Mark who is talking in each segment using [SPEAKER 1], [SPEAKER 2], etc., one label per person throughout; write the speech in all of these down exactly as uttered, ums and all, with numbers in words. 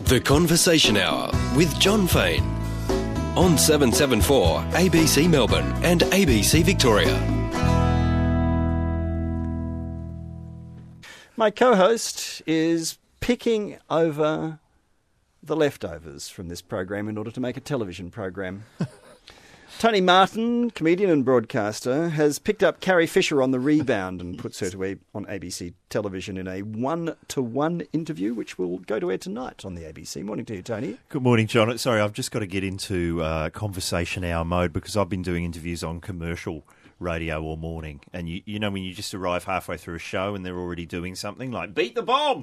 [SPEAKER 1] The Conversation Hour with John Fain on seven seventy-four A B C Melbourne and A B C Victoria.
[SPEAKER 2] My co-host is picking over the leftovers from this program in order to make a television program. Tony Martin, comedian and broadcaster, has picked up Carrie Fisher on the rebound and puts her to a, on A B C television in a one-to-one interview, which will go to air tonight on the A B C. Morning to you, Tony.
[SPEAKER 3] Good morning, John. Sorry, I've just got to get into uh, conversation hour mode because I've been doing interviews on commercial radio all morning. And you, you know when you just arrive halfway through a show and they're already doing something like, beat the bomb!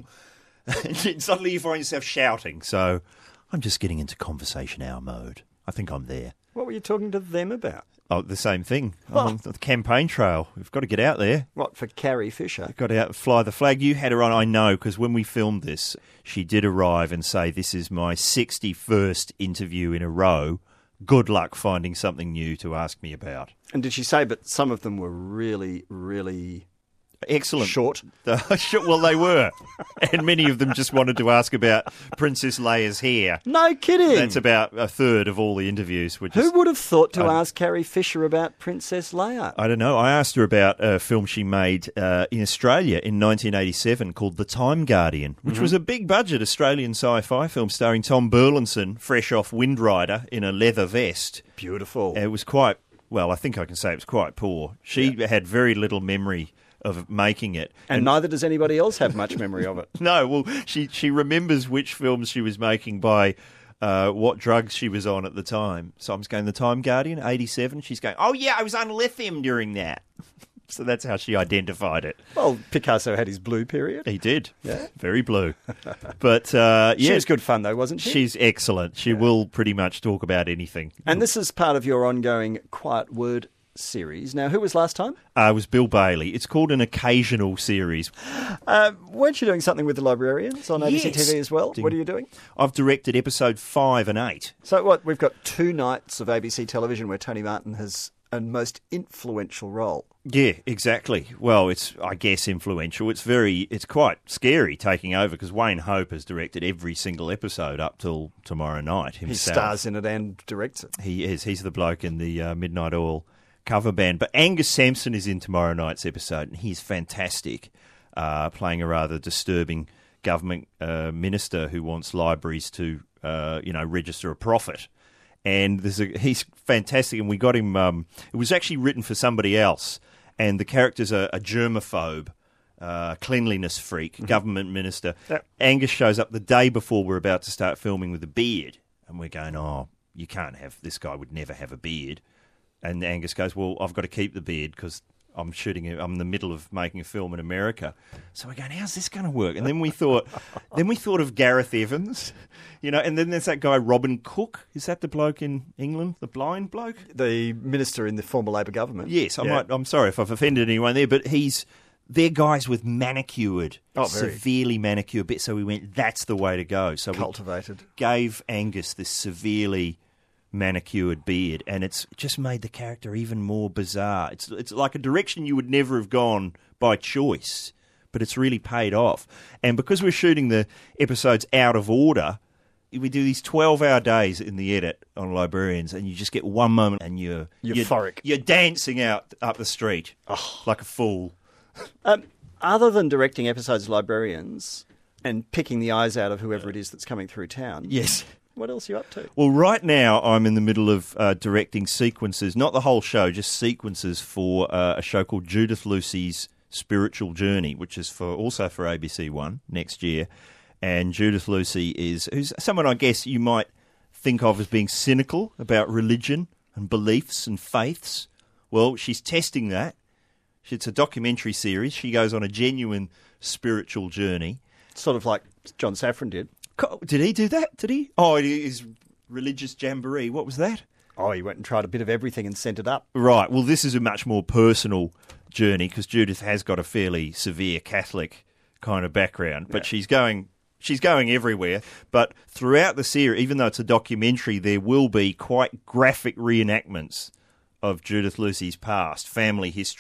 [SPEAKER 3] And suddenly you find yourself shouting. So I'm just getting into conversation hour mode. I think I'm there.
[SPEAKER 2] What were you talking to them about?
[SPEAKER 3] Oh, the same thing. I'm on the campaign trail. We've got to get out there.
[SPEAKER 2] What, for Carrie Fisher?
[SPEAKER 3] Got to out and fly the flag. You had her on, I know, because when we filmed this, she did arrive and say, this is my sixty-first interview in a row. Good luck finding something new to ask me about.
[SPEAKER 2] And did she say, but some of them were really, really...
[SPEAKER 3] Excellent.
[SPEAKER 2] Short?
[SPEAKER 3] Well, they were. And many of them just wanted to ask about Princess Leia's hair.
[SPEAKER 2] No kidding.
[SPEAKER 3] That's about a third of all the interviews. Which
[SPEAKER 2] Who
[SPEAKER 3] is,
[SPEAKER 2] would have thought to
[SPEAKER 3] I,
[SPEAKER 2] ask Carrie Fisher about Princess Leia?
[SPEAKER 3] I don't know. I asked her about a film she made uh, in Australia in nineteen eighty-seven called The Time Guardian, which mm-hmm. was a big-budget Australian sci-fi film starring Tom Burlinson, fresh off Wind Rider, in a leather vest.
[SPEAKER 2] Beautiful.
[SPEAKER 3] It was quite, well, I think I can say it was quite poor. She yeah. had very little memory of making it.
[SPEAKER 2] And, and neither does anybody else have much memory of it.
[SPEAKER 3] No, well, she, she remembers which films she was making by uh, what drugs she was on at the time. So I'm just going, The Time Guardian, eighty-seven. She's going, oh, yeah, I was on lithium during that. So that's how she identified it.
[SPEAKER 2] Well, Picasso had his blue period.
[SPEAKER 3] He did.
[SPEAKER 2] Yeah.
[SPEAKER 3] Very blue. But, uh, yeah.
[SPEAKER 2] She was good fun, though, wasn't she?
[SPEAKER 3] She's excellent. She yeah. will pretty much talk about anything.
[SPEAKER 2] And this is part of your ongoing Quiet Word series. Now, who was last time?
[SPEAKER 3] Uh, it was Bill Bailey. It's called an occasional series.
[SPEAKER 2] Uh, weren't you doing something with the librarians on A B C
[SPEAKER 3] yes.
[SPEAKER 2] T V as well? What are you doing?
[SPEAKER 3] I've directed episode five and eight.
[SPEAKER 2] So what? We've got two nights of A B C television where Tony Martin has a most influential role.
[SPEAKER 3] Yeah, exactly. Well, it's, I guess, influential. It's very, it's quite scary taking over because Wayne Hope has directed every single episode up till tomorrow night himself.
[SPEAKER 2] He stars in it and directs it.
[SPEAKER 3] He is. He's the bloke in the uh, Midnight Oil cover band. But Angus Sampson is in tomorrow night's episode, and he's fantastic, uh, playing a rather disturbing government uh, minister who wants libraries to, uh, you know, register a profit. And there's a, he's fantastic, and we got him. Um, it was actually written for somebody else, and the character's a, a germaphobe, uh, cleanliness freak, mm-hmm. government minister. Yep. Angus shows up the day before we're about to start filming with a beard, and we're going, oh, you can't have, this guy would never have a beard. And Angus goes, well, I've got to keep the beard because I'm shooting, I'm in the middle of making a film in America. So we're going, how's this going to work? And then we thought, then we thought of Gareth Evans, you know, and then there's that guy, Robin Cook. Is that the bloke in England, the blind bloke?
[SPEAKER 2] The minister in the former Labor government.
[SPEAKER 3] Yes, I
[SPEAKER 2] yeah.
[SPEAKER 3] might, I'm sorry if I've offended anyone there, but he's, they're guys with manicured,
[SPEAKER 2] oh, very.
[SPEAKER 3] severely manicured bits. So we went, that's the way to go. So
[SPEAKER 2] cultivated.
[SPEAKER 3] We gave Angus this severely manicured beard, and it's just made the character even more bizarre. It's it's like a direction you would never have gone by choice, but it's really paid off. And because we're shooting the episodes out of order, we do these twelve-hour days in the edit on Librarians, and you just get one moment and you're
[SPEAKER 2] euphoric.
[SPEAKER 3] You're, you're dancing out up the street oh. like a fool.
[SPEAKER 2] Um, other than directing episodes of Librarians and picking the eyes out of whoever it is that's coming through town,
[SPEAKER 3] yes.
[SPEAKER 2] What else are you up to?
[SPEAKER 3] Well, right now I'm in the middle of uh, directing sequences, not the whole show, just sequences for uh, a show called Judith Lucy's Spiritual Journey, which is for also for A B C One next year. And Judith Lucy is who's someone I guess you might think of as being cynical about religion and beliefs and faiths. Well, she's testing that. It's a documentary series. She goes on a genuine spiritual journey.
[SPEAKER 2] Sort of like John Safran did.
[SPEAKER 3] Did he do that? Did he? Oh, his religious jamboree. What was that?
[SPEAKER 2] Oh, he went and tried a bit of everything and sent it up.
[SPEAKER 3] Right. Well, this is a much more personal journey because Judith has got a fairly severe Catholic kind of background, but yeah. she's going she's going everywhere. But throughout the series, even though it's a documentary, there will be quite graphic reenactments of Judith Lucy's past, family history,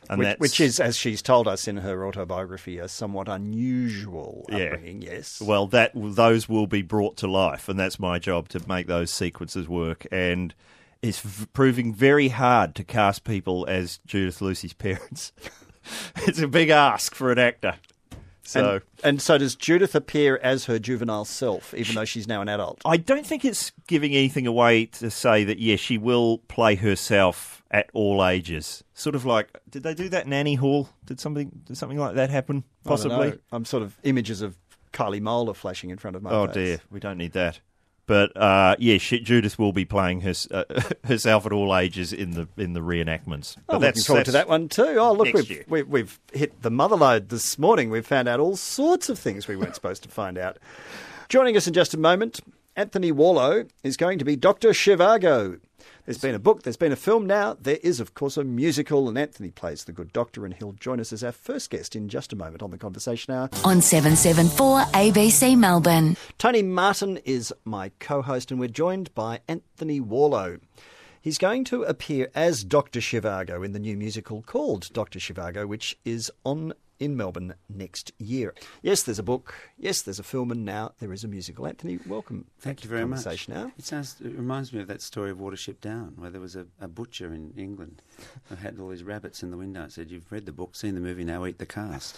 [SPEAKER 3] And
[SPEAKER 2] which,
[SPEAKER 3] that's,
[SPEAKER 2] which is, as she's told us in her autobiography, a somewhat unusual
[SPEAKER 3] Yeah.
[SPEAKER 2] upbringing, yes.
[SPEAKER 3] Well, that those will be brought to life, and that's my job to make those sequences work. And it's v- proving very hard to cast people as Judith Lucy's parents. It's a big ask for an actor. So,
[SPEAKER 2] and, and so does Judith appear as her juvenile self, even though she's now an adult?
[SPEAKER 3] I don't think it's giving anything away to say that, yes, she will play herself at all ages. Sort of like, did they do that in Annie Hall? Did something, did something like that happen? Possibly.
[SPEAKER 2] I don't know. I'm sort of images of Kylie Moller flashing in front of my
[SPEAKER 3] Oh,
[SPEAKER 2] face.
[SPEAKER 3] dear. We don't need that. But, uh, yeah, she, Judith will be playing her, uh, herself at all ages in the in the reenactments. But
[SPEAKER 2] I'm
[SPEAKER 3] that's,
[SPEAKER 2] looking forward
[SPEAKER 3] that's,
[SPEAKER 2] to that one too. Oh, look,
[SPEAKER 3] next
[SPEAKER 2] we've,
[SPEAKER 3] year.
[SPEAKER 2] we, we've hit the motherlode this morning. We've found out all sorts of things we weren't supposed to find out. Joining us in just a moment, Anthony Warlow is going to be Doctor Zhivago. There's been a book, there's been a film now. There is, of course, a musical, and Anthony plays the good doctor, and he'll join us as our first guest in just a moment on the Conversation Hour.
[SPEAKER 4] On seven seven four A B C Melbourne.
[SPEAKER 2] Tony Martin is my co-host, and we're joined by Anthony Warlow. He's going to appear as Doctor Zhivago in the new musical called Doctor Zhivago, which is on in Melbourne next year. Yes, there's a book. Yes, there's a film, and now there is a musical. Anthony, welcome.
[SPEAKER 5] Thank you very much.
[SPEAKER 2] Conversation Hour.
[SPEAKER 5] It sounds. It reminds me of that story of Watership Down, where there was a, a butcher in England who had all these rabbits in the window and said, "You've read the book, seen the movie, now eat the cast."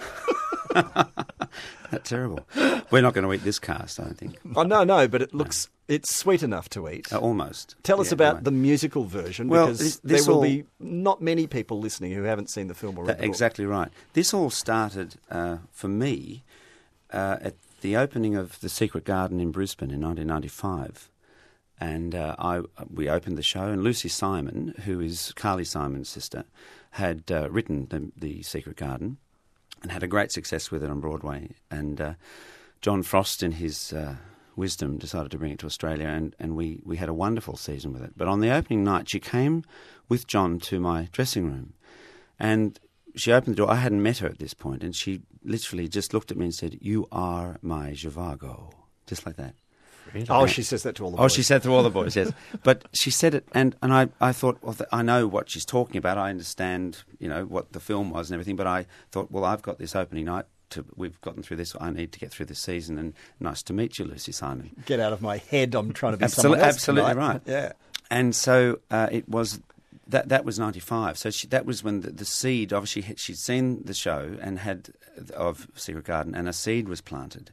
[SPEAKER 5] That's terrible. We're not going to eat this cast, I don't think.
[SPEAKER 2] Oh, no, no, but it looks, it's sweet enough to eat.
[SPEAKER 5] Uh, almost.
[SPEAKER 2] Tell us
[SPEAKER 5] Yeah,
[SPEAKER 2] about
[SPEAKER 5] right.
[SPEAKER 2] the musical version,
[SPEAKER 5] Well,
[SPEAKER 2] because
[SPEAKER 5] this-
[SPEAKER 2] there
[SPEAKER 5] this
[SPEAKER 2] will
[SPEAKER 5] all-
[SPEAKER 2] be not many people listening who haven't seen the film or read
[SPEAKER 5] That-
[SPEAKER 2] the book.
[SPEAKER 5] exactly right. This all started uh, for me uh, at the opening of The Secret Garden in Brisbane in nineteen ninety-five. And uh, I we opened the show, and Lucy Simon, who is Carly Simon's sister, had uh, written the, the Secret Garden and had a great success with it on Broadway. And uh, John Frost, in his uh, wisdom, decided to bring it to Australia, and, and we, we had a wonderful season with it. But on the opening night, she came with John to my dressing room, and she opened the door. I hadn't met her at this point, and she literally just looked at me and said, "You are my Zhivago," just like that.
[SPEAKER 2] Oh, she says that to all the boys.
[SPEAKER 5] Oh, she said to all the boys, yes. But she said it, and, and I, I thought, well, th- I know what she's talking about. I understand, you know, what the film was and everything. But I thought, well, I've got this opening night. To, we've gotten through this. I need to get through this season. And nice to meet you, Lucy Simon.
[SPEAKER 2] Get out of my head. I'm trying to be
[SPEAKER 5] Absolute-
[SPEAKER 2] someone else
[SPEAKER 5] absolutely
[SPEAKER 2] tonight.
[SPEAKER 5] right.
[SPEAKER 2] Yeah.
[SPEAKER 5] And so uh, it was. That that was ninety-five. So she, that was when the, the seed. Obviously, had- she'd seen the show and had of Secret Garden, and a seed was planted.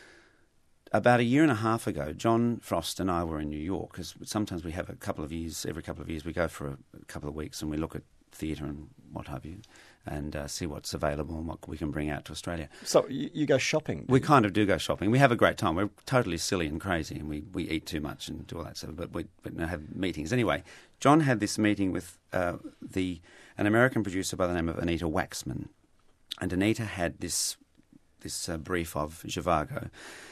[SPEAKER 5] About a year and a half ago, John Frost and I were in New York, because sometimes we have a couple of years, every couple of years we go for a, a couple of weeks and we look at theatre and what have you, and uh, see what's available and what we can bring out to Australia.
[SPEAKER 2] So you, you go shopping.
[SPEAKER 5] We kind of do go shopping. We have a great time. We're totally silly and crazy, and we, we eat too much and do all that stuff, but we, we have meetings. Anyway, John had this meeting with uh, the an American producer by the name of Anita Waxman, and Anita had this, this uh, brief of Zhivago.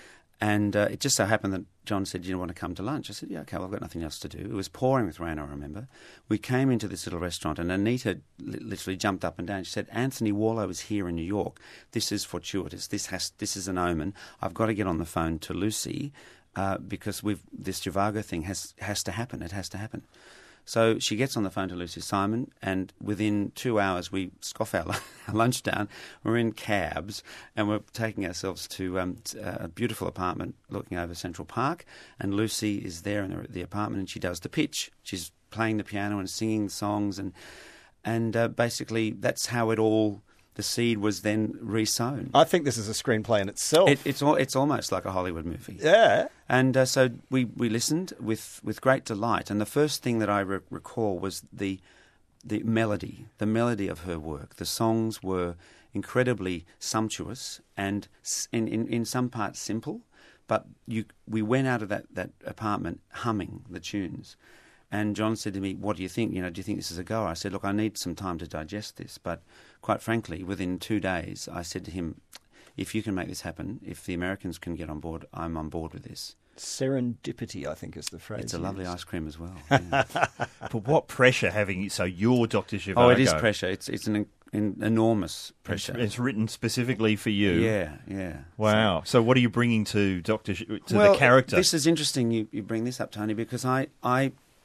[SPEAKER 5] And uh, it just so happened that John said, "Do you want to come to lunch?" I said, "Yeah, okay, well, I've got nothing else to do." It was pouring with rain, I remember. We came into this little restaurant, and Anita li- literally jumped up and down. She said, "Anthony Warlow is here in New York. This is fortuitous. This has, this is an omen. I've got to get on the phone to Lucy uh, because we've this Zhivago thing has has to happen. It has to happen." So she gets on the phone to Lucy Simon, and within two hours we scoff our, our lunch down. We're in cabs, and we're taking ourselves to um, a beautiful apartment looking over Central Park, and Lucy is there in the, the apartment, and she does the pitch. She's playing the piano and singing songs, and and uh, basically that's how it all, the seed was then re-sown.
[SPEAKER 2] I think this is a screenplay in itself.
[SPEAKER 5] It, it's al- it's almost like a Hollywood movie.
[SPEAKER 2] Yeah.
[SPEAKER 5] And uh, so we, we listened with, with great delight. And the first thing that I re- recall was the the melody, the melody of her work. The songs were incredibly sumptuous and s- in, in, in some parts simple, but you we went out of that, that apartment humming the tunes. And John said to me, "What do you think? You know, do you think this is a goer?" I said, "Look, I need some time to digest this." But quite frankly, within two days, I said to him, "If you can make this happen, if the Americans can get on board, I'm on board with this."
[SPEAKER 2] Serendipity, I think, is the phrase.
[SPEAKER 5] It's a lovely
[SPEAKER 2] used.
[SPEAKER 5] ice cream as well. Yeah.
[SPEAKER 3] but what pressure having so you're Doctor Zhivago?
[SPEAKER 5] Oh, it is pressure. It's it's an, an enormous pressure.
[SPEAKER 3] It's, it's written specifically for you.
[SPEAKER 5] Yeah, yeah.
[SPEAKER 3] Wow. So, what are you bringing to Doctor Sh- to
[SPEAKER 5] well,
[SPEAKER 3] the character?
[SPEAKER 5] This is interesting. You, you bring this up, Tony, because I I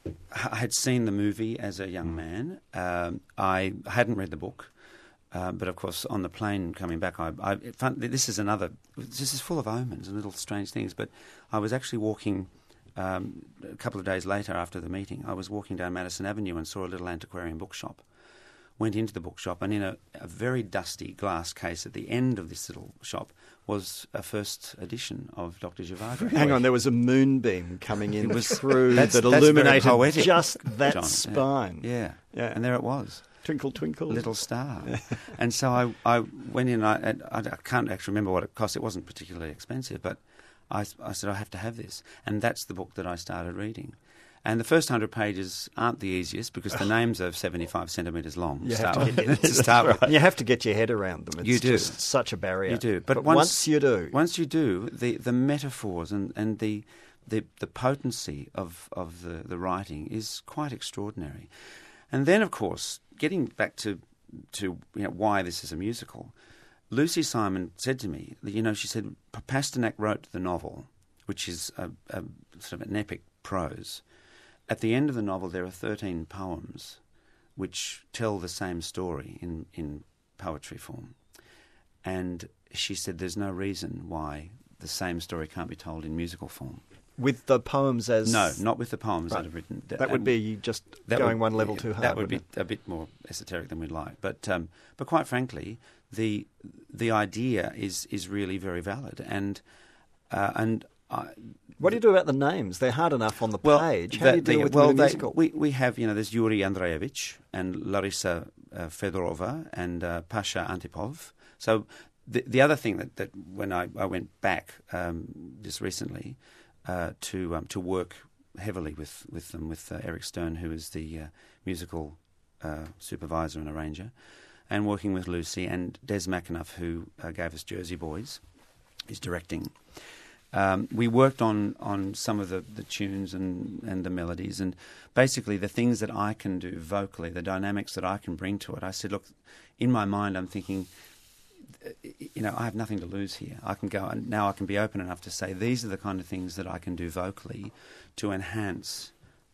[SPEAKER 5] I had seen the movie as a young man. Um, I hadn't read the book. Uh, but of course, on the plane coming back, I, I it found, this is another. This is full of omens and little strange things. But I was actually walking um, a couple of days later after the meeting. I was walking down Madison Avenue and saw a little antiquarian bookshop. Went into the bookshop, and in a, a very dusty glass case at the end of this little shop was a first edition of Doctor Zhivago.
[SPEAKER 2] Hang on, there was a moonbeam coming in
[SPEAKER 5] It was-
[SPEAKER 2] through
[SPEAKER 5] that's-
[SPEAKER 2] that
[SPEAKER 5] that's very
[SPEAKER 2] illuminated
[SPEAKER 5] poetic,
[SPEAKER 2] just that
[SPEAKER 5] John.
[SPEAKER 2] spine.
[SPEAKER 5] Yeah.
[SPEAKER 2] Yeah.
[SPEAKER 5] And there it was.
[SPEAKER 2] Twinkle, twinkle.
[SPEAKER 5] Little star. And so I, I went in, I, I, I can't actually remember what it cost. It wasn't particularly expensive, but I, I said, I have to have this. And that's the book that I started reading. And the first hundred pages aren't the easiest because the names are seventy-five centimetres long
[SPEAKER 2] You
[SPEAKER 5] to
[SPEAKER 2] have
[SPEAKER 5] start
[SPEAKER 2] to
[SPEAKER 5] with. to start with.
[SPEAKER 2] And you have to get your head around them. It's
[SPEAKER 5] You do.
[SPEAKER 2] just such a barrier.
[SPEAKER 5] You do. But,
[SPEAKER 2] But
[SPEAKER 5] once,
[SPEAKER 2] once you do.
[SPEAKER 5] Once you do, the, the metaphors and, and the, the the potency of, of the, the writing is quite extraordinary. And then, of course, getting back to to you know, why this is a musical, Lucy Simon said to me, that, you know, she said, Pasternak wrote the novel, which is a, a sort of an epic prose. At the end of the novel, there are thirteen poems which tell the same story in, in poetry form. And she said there's no reason why the same story can't be told in musical form.
[SPEAKER 2] With the poems as...
[SPEAKER 5] No, not with the poems
[SPEAKER 2] Right.
[SPEAKER 5] that are written.
[SPEAKER 2] That would be just
[SPEAKER 5] That
[SPEAKER 2] going
[SPEAKER 5] would-
[SPEAKER 2] one level
[SPEAKER 5] yeah,
[SPEAKER 2] too hard.
[SPEAKER 5] That would be
[SPEAKER 2] wouldn't it?
[SPEAKER 5] a bit more esoteric than we'd like. But um, but quite frankly, the the idea is is really very valid. And uh, and I,
[SPEAKER 2] What do you do about the names? They're hard enough on the
[SPEAKER 5] well,
[SPEAKER 2] page. How
[SPEAKER 5] the-
[SPEAKER 2] do you deal
[SPEAKER 5] the-
[SPEAKER 2] with,
[SPEAKER 5] well,
[SPEAKER 2] with a
[SPEAKER 5] they-
[SPEAKER 2] musical?
[SPEAKER 5] we we have, you know, there's Yuri Andreevich and Larissa uh, Fedorova and uh, Pasha Antipov. So the the other thing that, that when I, I went back um, just recently uh, to um, to work heavily with with them with uh, Eric Stern, who is the uh, musical uh, supervisor and arranger, and working with Lucy and Des McAnuff, who uh, gave us Jersey Boys, is directing. Um, we worked on, on some of the, the tunes and, and the melodies, and basically the things that I can do vocally, the dynamics that I can bring to it. I said, look, in my mind I'm thinking, you know, I have nothing to lose here. I can go, and now I can be open enough to say these are the kind of things that I can do vocally to enhance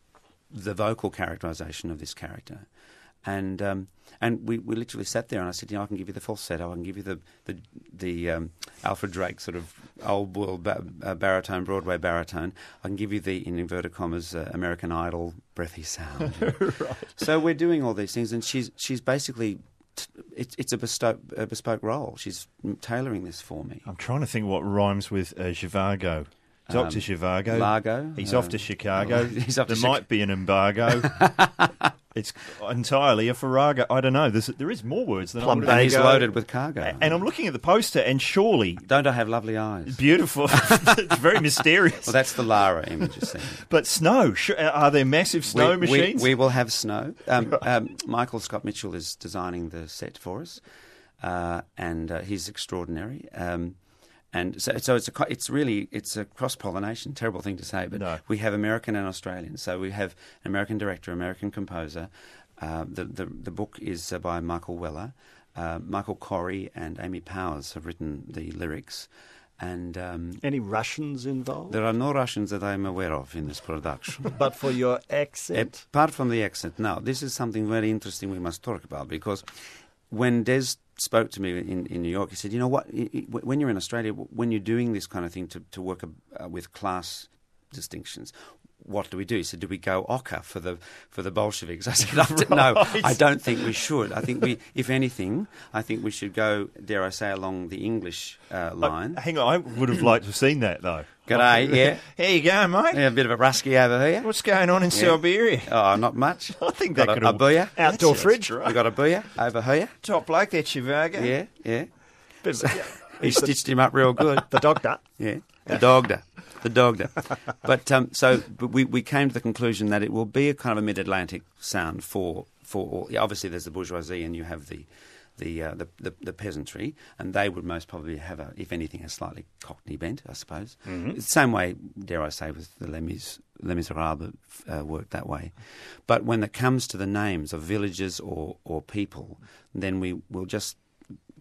[SPEAKER 5] the vocal characterisation of this character. And um, and we, we literally sat there, and I said, you know, I can give you the falsetto, I can give you the the, the um, Alfred Drake sort of old world ba- uh, baritone, Broadway baritone. I can give you the, in inverted commas, uh, American Idol breathy sound. Right. So we're doing all these things, and she's she's basically t- it's it's a bespoke a bespoke role. She's tailoring this for me.
[SPEAKER 3] I'm trying to think what rhymes with uh, Zhivago. Doctor
[SPEAKER 5] Um,
[SPEAKER 3] Zhivago.
[SPEAKER 5] Largo.
[SPEAKER 3] He's
[SPEAKER 5] uh,
[SPEAKER 3] off to Chicago.
[SPEAKER 5] he's off to
[SPEAKER 3] there
[SPEAKER 5] Chica-
[SPEAKER 3] might be an embargo. It's entirely a farrago. I don't know. There's, there is more words than I would
[SPEAKER 5] And
[SPEAKER 3] have.
[SPEAKER 5] he's loaded with cargo.
[SPEAKER 3] And I'm looking at the poster, and surely
[SPEAKER 5] Don't I have lovely eyes?
[SPEAKER 3] beautiful. It's very mysterious.
[SPEAKER 5] Well, that's the Lara image you're seeing.
[SPEAKER 3] But snow. Sh- are there massive snow
[SPEAKER 5] we,
[SPEAKER 3] machines?
[SPEAKER 5] We, we will have snow. Um, um, Michael Scott Mitchell is designing the set for us, uh, and uh, he's extraordinary. Um, and so, so it's a, co- it's really it's a cross pollination. Terrible thing to say, but
[SPEAKER 3] No.
[SPEAKER 5] we have American and Australian. So we have an American director, American composer. Uh, the, the the book is uh, by Michael Weller. Uh, Michael Corey and Amy Powers have written the lyrics, and um,
[SPEAKER 2] Any Russians involved?
[SPEAKER 5] there are no Russians that I'm aware of in this production.
[SPEAKER 2] But for your accent?
[SPEAKER 5] Apart from the accent. Now, this is something very interesting we must talk about, because when Des spoke to me in, in New York, he said, you know what, I- I- when you're in Australia, when you're doing this kind of thing to, to work uh, with class distinctions, what do we do? He said, do we go ochre for the for the Bolsheviks? I said, I don't, no,
[SPEAKER 3] Right.
[SPEAKER 5] I don't think we should. I think we, if anything, I think we should go, dare I say, along the English uh, line.
[SPEAKER 3] Uh, hang on, I would have liked to have seen that, though.
[SPEAKER 5] G'day, yeah.
[SPEAKER 3] Here you go, mate.
[SPEAKER 5] Yeah, a bit of a rusky over here.
[SPEAKER 3] What's going on in
[SPEAKER 5] Yeah.
[SPEAKER 3] Siberia?
[SPEAKER 5] Oh, not much.
[SPEAKER 3] I think
[SPEAKER 5] got
[SPEAKER 3] that
[SPEAKER 5] a,
[SPEAKER 3] could
[SPEAKER 5] a
[SPEAKER 3] all-
[SPEAKER 5] booyah.
[SPEAKER 2] Outdoor
[SPEAKER 3] That sounds
[SPEAKER 2] fridge?
[SPEAKER 3] great.
[SPEAKER 5] We got a booyah over here.
[SPEAKER 3] Top bloke, that Zhivago.
[SPEAKER 5] Yeah, yeah.
[SPEAKER 2] Bit of- yeah.
[SPEAKER 5] He stitched him up real good.
[SPEAKER 2] The doctor.
[SPEAKER 5] Yeah, the dogda, the dogda. But um, so but we we came to the conclusion that it will be a kind of a mid-Atlantic sound for for all, yeah, obviously there's the bourgeoisie and you have the the, uh, the the the peasantry, and they would most probably have a, if anything, a slightly Cockney bent, I suppose. Mm-hmm. Same way, dare I say, with the Les Mis, Les Miserables uh, worked that way. But when it comes to the names of villages or or people, then we will just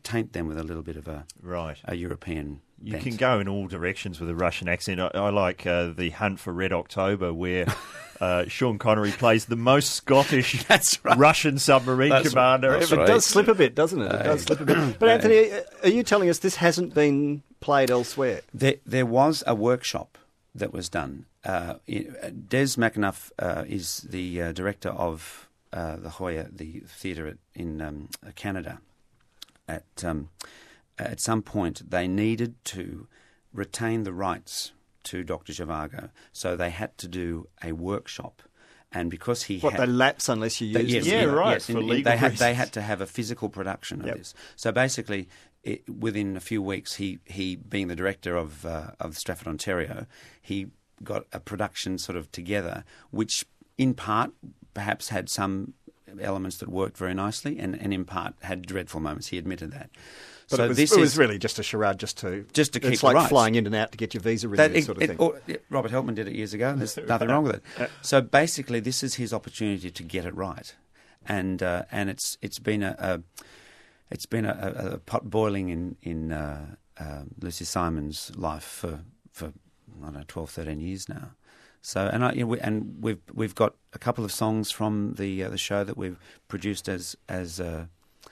[SPEAKER 5] taint them with a little bit of a
[SPEAKER 3] Right.
[SPEAKER 5] a European.
[SPEAKER 3] You
[SPEAKER 5] bent.
[SPEAKER 3] can go in all directions with a Russian accent. I, I like uh, the Hunt for Red October, where uh, Sean Connery plays the most Scottish
[SPEAKER 5] That's right.
[SPEAKER 3] Russian submarine
[SPEAKER 5] That's
[SPEAKER 3] commander
[SPEAKER 5] right.
[SPEAKER 3] ever.
[SPEAKER 2] It does slip a bit, doesn't it? It does slip a bit. But Anthony, are you telling us this hasn't been played elsewhere?
[SPEAKER 5] There, there was a workshop that was done. Uh, it- Des McAnuff uh, is the uh, director of uh, the Hoya, the theatre in um, Canada. At um, at some point, they needed to retain the rights to Doctor Zhivago, so they had to do a workshop. And because he
[SPEAKER 2] What,
[SPEAKER 5] had,
[SPEAKER 2] they lapse unless you
[SPEAKER 5] They-
[SPEAKER 2] use
[SPEAKER 5] yes,
[SPEAKER 2] them?
[SPEAKER 3] Yeah, right,
[SPEAKER 5] Yes,
[SPEAKER 3] for
[SPEAKER 5] in- in-
[SPEAKER 3] legal
[SPEAKER 5] they had they
[SPEAKER 3] reasons.
[SPEAKER 5] had to have a physical production of
[SPEAKER 2] Yep.
[SPEAKER 5] this. So basically, it, within a few weeks, he, he being the director of uh, of Stratford, Ontario, he got a production sort of together, which in part perhaps had some elements that worked very nicely, and, and in part had dreadful moments. He admitted that.
[SPEAKER 2] But
[SPEAKER 5] so
[SPEAKER 2] it was,
[SPEAKER 5] this
[SPEAKER 2] it was
[SPEAKER 5] is
[SPEAKER 2] really just a charade, just to
[SPEAKER 5] Just to keep
[SPEAKER 2] It's
[SPEAKER 5] the
[SPEAKER 2] like
[SPEAKER 5] rights.
[SPEAKER 2] flying in and out to get your visa renewed,
[SPEAKER 5] that it,
[SPEAKER 2] sort of
[SPEAKER 5] it-
[SPEAKER 2] thing.
[SPEAKER 5] or- it- Robert Helpman did it years ago, and there's nothing wrong with it. So basically, this is his opportunity to get it right, and uh, and it's it's been a, a it's been a, a, a pot boiling in in uh, uh, Lucy Simon's life for for I don't know twelve, thirteen years now. So and I you know, we, and we've we've got a couple of songs from the uh, the show that we've produced as as uh,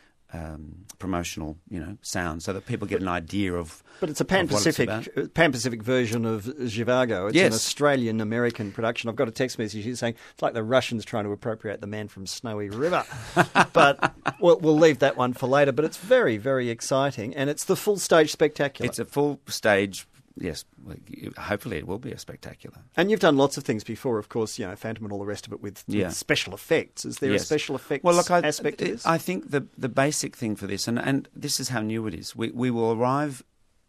[SPEAKER 5] um, promotional, you know, sound, so that people get an idea of.
[SPEAKER 2] But it's a
[SPEAKER 5] of what
[SPEAKER 2] Pan-Pacific
[SPEAKER 5] about.
[SPEAKER 2] Pan-Pacific version of Zhivago. It's an
[SPEAKER 5] Yes.
[SPEAKER 2] Australian-American production. I've got a text message here saying it's like the Russians trying to appropriate the man from Snowy River. But we'll, we'll leave that one for later. But it's very, very exciting. And it's the full stage spectacular.
[SPEAKER 5] It's a full stage. Yes, hopefully it will be a spectacular.
[SPEAKER 2] And you've done lots of things before, of course, you know, Phantom and all the rest of it with, with
[SPEAKER 5] Yeah.
[SPEAKER 2] special effects. Is there
[SPEAKER 5] Yes.
[SPEAKER 2] a special effects
[SPEAKER 5] well, look, I,
[SPEAKER 2] aspect to this?
[SPEAKER 5] I think the the basic thing for this, and, and this is how new it is, we, we will arrive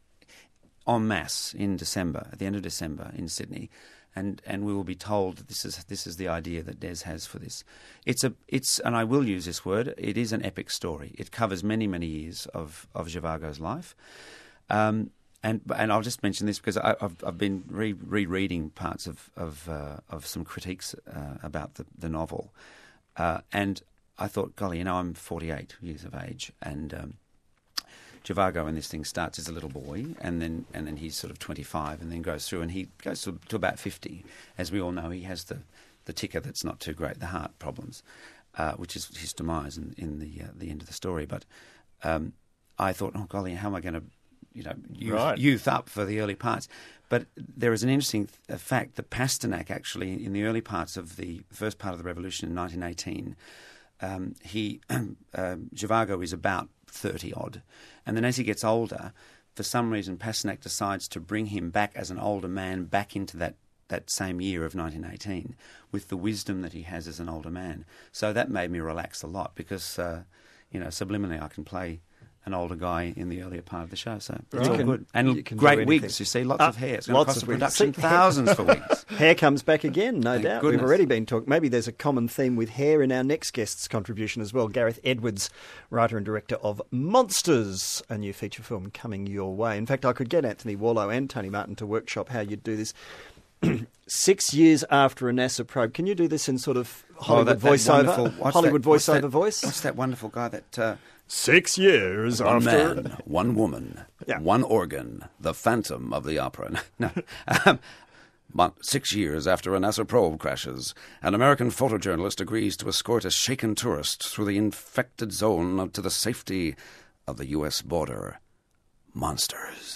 [SPEAKER 5] en masse in December, at the end of December in Sydney, and, and we will be told this is this is the idea that Des has for this. It's a it's and I will use this word. It is an epic story. It covers many many years of of Zhivago's life. Um, And and I'll just mention this because I, I've I've been re rereading parts of of uh, of some critiques uh, about the the novel, uh, and I thought, golly, you know, I'm forty-eight years of age, and um, Zhivago in this thing starts as a little boy, and then and then he's sort of twenty-five, and then goes through, and he goes to, to about fifty. As we all know, he has the the ticker that's not too great, the heart problems, uh, which is his demise in, in the uh, the end of the story. But um, I thought, oh golly, how am I going to you know, youth,
[SPEAKER 3] Right.
[SPEAKER 5] youth up for the early parts. But there is an interesting th- fact that Pasternak actually, in the early parts of the first part of the revolution in nineteen eighteen, um, he, uh, Zhivago is about thirty odd. And then as he gets older, for some reason Pasternak decides to bring him back as an older man back into that, that same year of nineteen eighteen with the wisdom that he has as an older man. So that made me relax a lot because, uh, you know, subliminally I can play an older guy in the earlier part of the show, so it's
[SPEAKER 2] You
[SPEAKER 5] all
[SPEAKER 2] can-
[SPEAKER 5] good.
[SPEAKER 2] you
[SPEAKER 5] And
[SPEAKER 2] can do
[SPEAKER 5] great
[SPEAKER 2] anything.
[SPEAKER 5] wigs, you see, lots
[SPEAKER 2] Ah,
[SPEAKER 5] of hair. It's going to
[SPEAKER 2] lots
[SPEAKER 5] cost
[SPEAKER 2] of
[SPEAKER 5] the
[SPEAKER 2] wigs.
[SPEAKER 5] production
[SPEAKER 2] See-
[SPEAKER 5] thousands for wigs.
[SPEAKER 2] Hair comes back again, no
[SPEAKER 5] Thank
[SPEAKER 2] doubt. We've
[SPEAKER 5] goodness.
[SPEAKER 2] already been talking. Maybe there's a common theme with hair in our next guest's contribution as well. Gareth Edwards, writer and director of Monsters, a new feature film coming your way. In fact, I could get Anthony Warlow and Tony Martin to workshop how you'd do this. Six years after a NASA probe. Can you do this in sort of Hollywood
[SPEAKER 5] Oh, that- that
[SPEAKER 2] voiceover?
[SPEAKER 5] wonderful- what's
[SPEAKER 2] Hollywood
[SPEAKER 5] that- what's
[SPEAKER 2] voiceover
[SPEAKER 5] that-
[SPEAKER 2] voice?
[SPEAKER 5] What's that wonderful guy that... Uh,
[SPEAKER 2] Six years
[SPEAKER 6] One
[SPEAKER 2] after.
[SPEAKER 6] man, one woman,
[SPEAKER 2] Yeah.
[SPEAKER 6] one organ, the Phantom of the Opera. No. Um, mon- Six years after a NASA probe crashes, an American photojournalist agrees to escort a shaken tourist through the infected zone to the safety of the U S border. Monsters.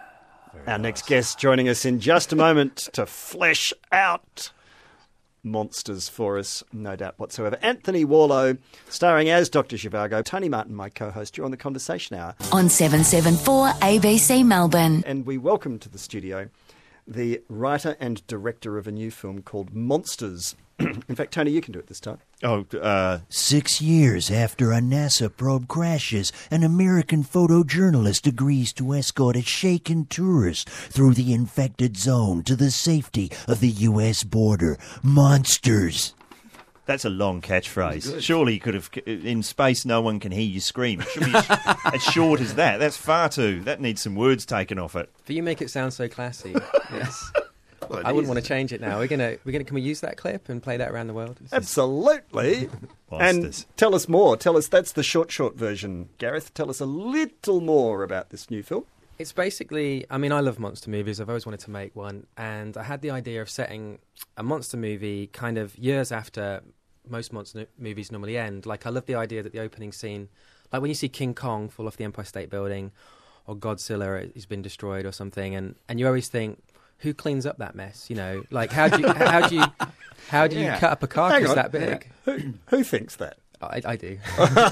[SPEAKER 2] Our next guest joining us in just a moment to flesh out Monsters for us, no doubt whatsoever. Anthony Warlow, starring as Doctor Zhivago. Tony Martin, my co-host. You're on the Conversation Hour.
[SPEAKER 4] On seven seven four A B C Melbourne.
[SPEAKER 2] And we welcome to the studio the writer and director of a new film called Monsters. In fact, Tony, you can do it this time.
[SPEAKER 3] Oh, uh,
[SPEAKER 7] Six years after a NASA probe crashes, an American photojournalist agrees to escort a shaken tourist through the infected zone to the safety of the U S border. Monsters.
[SPEAKER 3] that's a long catchphrase. Surely you could have... In space, no one can hear you scream. It should be as, as short as that. That's far too... That needs some words taken off it.
[SPEAKER 8] But you make it sound so classy. Yes.
[SPEAKER 5] well, it
[SPEAKER 8] I wouldn't
[SPEAKER 5] is.
[SPEAKER 8] want to change it now. We're gonna, we're gonna. Can we use that clip and play that around the world? It's just-
[SPEAKER 2] Absolutely.
[SPEAKER 3] Monsters.
[SPEAKER 2] And tell us more. Tell us, that's the short, short version, Gareth. Tell us a little more about this new film.
[SPEAKER 8] It's basically, I mean, I love monster movies. I've always wanted to make one. And I had the idea of setting a monster movie kind of years after most monster movies normally end. Like, I love the idea that the opening scene, like when you see King Kong fall off the Empire State Building, or Godzilla has been destroyed or something, and, and you always think, who cleans up that mess? You know, like, how do you, how do you, how do you
[SPEAKER 3] Yeah.
[SPEAKER 8] cut up a
[SPEAKER 2] Hang
[SPEAKER 8] carcass
[SPEAKER 2] on.
[SPEAKER 8] that big?
[SPEAKER 2] Who, who thinks that?
[SPEAKER 8] I, I do.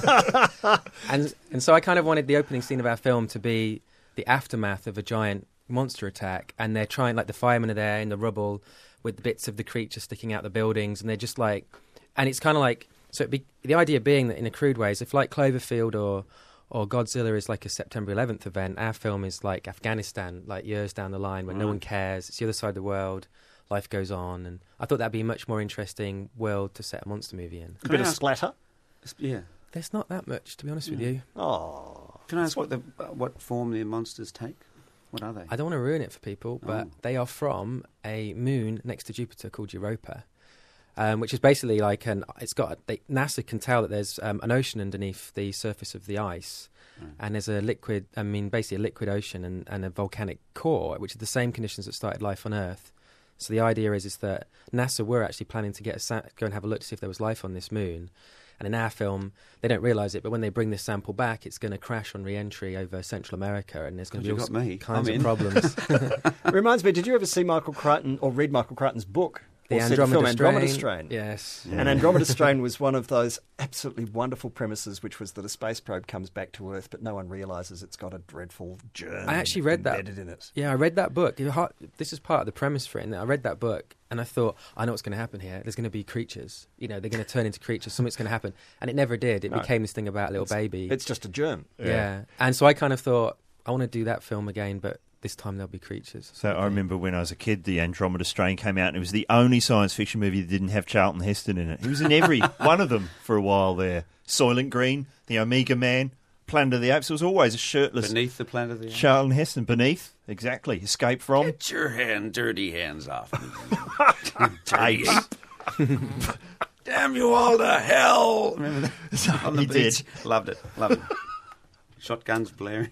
[SPEAKER 8] and and so I kind of wanted the opening scene of our film to be the aftermath of a giant monster attack, and they're trying, like, the firemen are there in the rubble with bits of the creature sticking out the buildings, and they're just like, and it's kind of like, so it'd be, the idea being that in a crude way is if like Cloverfield or or Godzilla is like a September eleventh event, our film is like Afghanistan, like years down the line when no one cares, it's the other side of the world, life goes on, and I thought that'd be a much more interesting world to set a monster movie in.
[SPEAKER 2] A bit of
[SPEAKER 5] ask-
[SPEAKER 2] splatter?
[SPEAKER 5] Yeah.
[SPEAKER 8] There's not that much, to be honest with you.
[SPEAKER 2] Oh.
[SPEAKER 5] Can I ask what the uh, what form the monsters take? What are they?
[SPEAKER 8] I don't want to ruin it for people, but
[SPEAKER 5] Oh.
[SPEAKER 8] they are from a moon next to Jupiter called Europa, um, which is basically like an. It's got they, NASA can tell that there's um, an ocean underneath the surface of the ice,
[SPEAKER 5] Right.
[SPEAKER 8] and there's a liquid. I mean, basically a liquid ocean and, and a volcanic core, which are the same conditions that started life on Earth. So the idea is is that NASA were actually planning to get a sa- go and have a look to see if there was life on this moon. And in our film, they don't realise it, but when they bring this sample back, it's going to crash on re-entry over Central America, and there's going to
[SPEAKER 5] You
[SPEAKER 8] be all
[SPEAKER 5] got me.
[SPEAKER 8] kinds
[SPEAKER 5] I'm
[SPEAKER 8] of
[SPEAKER 5] in.
[SPEAKER 8] problems.
[SPEAKER 2] It reminds me, did you ever see Michael Crichton or read Michael Crichton's book?
[SPEAKER 8] The
[SPEAKER 2] Or see
[SPEAKER 8] Andromeda,
[SPEAKER 2] film
[SPEAKER 8] Strain.
[SPEAKER 2] Andromeda Strain?
[SPEAKER 8] Yes.
[SPEAKER 2] And Andromeda Strain was one of those absolutely wonderful premises, which was that a space probe comes back to Earth, but no one realises it's got a dreadful germ
[SPEAKER 8] I actually read that.
[SPEAKER 2] embedded in it.
[SPEAKER 8] Yeah, I read that book. It ha- This is part of the premise for it. And I read that book, and I thought, I know what's going to happen here. There's going to be creatures. You know, they're going to turn into creatures. Something's going to happen. And it never did. It
[SPEAKER 2] No.
[SPEAKER 8] became this thing about a little baby.
[SPEAKER 2] It's just a germ.
[SPEAKER 8] yeah. And so I kind of thought, I want to do that film again, but this time there'll be creatures.
[SPEAKER 3] So I remember when I was a kid, the Andromeda Strain came out, and it was the only science fiction movie that didn't have Charlton Heston in it. He was in every one of them for a while there. Soylent Green, The Omega Man, Planet of the Apes. It was always a shirtless
[SPEAKER 5] Beneath the planet of the Apes.
[SPEAKER 3] Charlton Heston. Beneath, exactly. Escape from.
[SPEAKER 5] Get your hand, dirty hands off me.
[SPEAKER 3] Apes.
[SPEAKER 5] Damn you all to hell! Remember that? On the
[SPEAKER 3] He
[SPEAKER 5] beach.
[SPEAKER 3] did.
[SPEAKER 5] Loved it. Loved it. Shotguns blaring.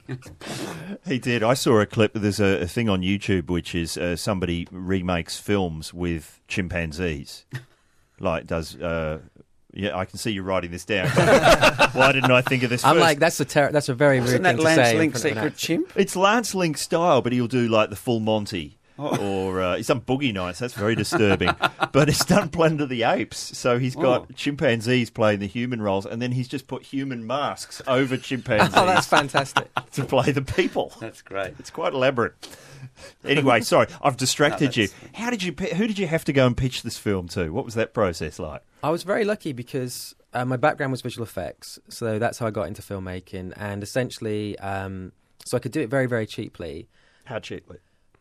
[SPEAKER 3] He did. I saw a clip. There's a, a thing on YouTube which is uh, somebody remakes films with chimpanzees. Like does. Uh, yeah, I can see you writing this down. Why didn't I think of this
[SPEAKER 8] I'm
[SPEAKER 3] first?
[SPEAKER 8] like, that's a ter- that's a very rude
[SPEAKER 5] Isn't
[SPEAKER 8] thing
[SPEAKER 5] that
[SPEAKER 8] to
[SPEAKER 5] Lance
[SPEAKER 8] say. in
[SPEAKER 5] Link's
[SPEAKER 8] front of an
[SPEAKER 5] secret
[SPEAKER 8] actor.
[SPEAKER 5] chimp?
[SPEAKER 3] It's Lance Link style, but he'll do like the full Monty. Or uh, he's done Boogie Nights. That's very disturbing. But he's done Planet of the Apes. So he's got
[SPEAKER 5] Oh.
[SPEAKER 3] chimpanzees playing the human roles, and then he's just put human masks over chimpanzees
[SPEAKER 8] Oh, that's fantastic.
[SPEAKER 3] to play the people.
[SPEAKER 5] That's great.
[SPEAKER 3] It's quite elaborate. Anyway, sorry, I've distracted
[SPEAKER 5] No,
[SPEAKER 3] you.
[SPEAKER 5] that's-
[SPEAKER 3] How did you? pi- Who did you have to go and pitch this film to? What was that process like?
[SPEAKER 8] I was very lucky because uh, my background was visual effects, so that's how I got into filmmaking. And essentially, um, so I could do it very, very cheaply.
[SPEAKER 2] How cheaply?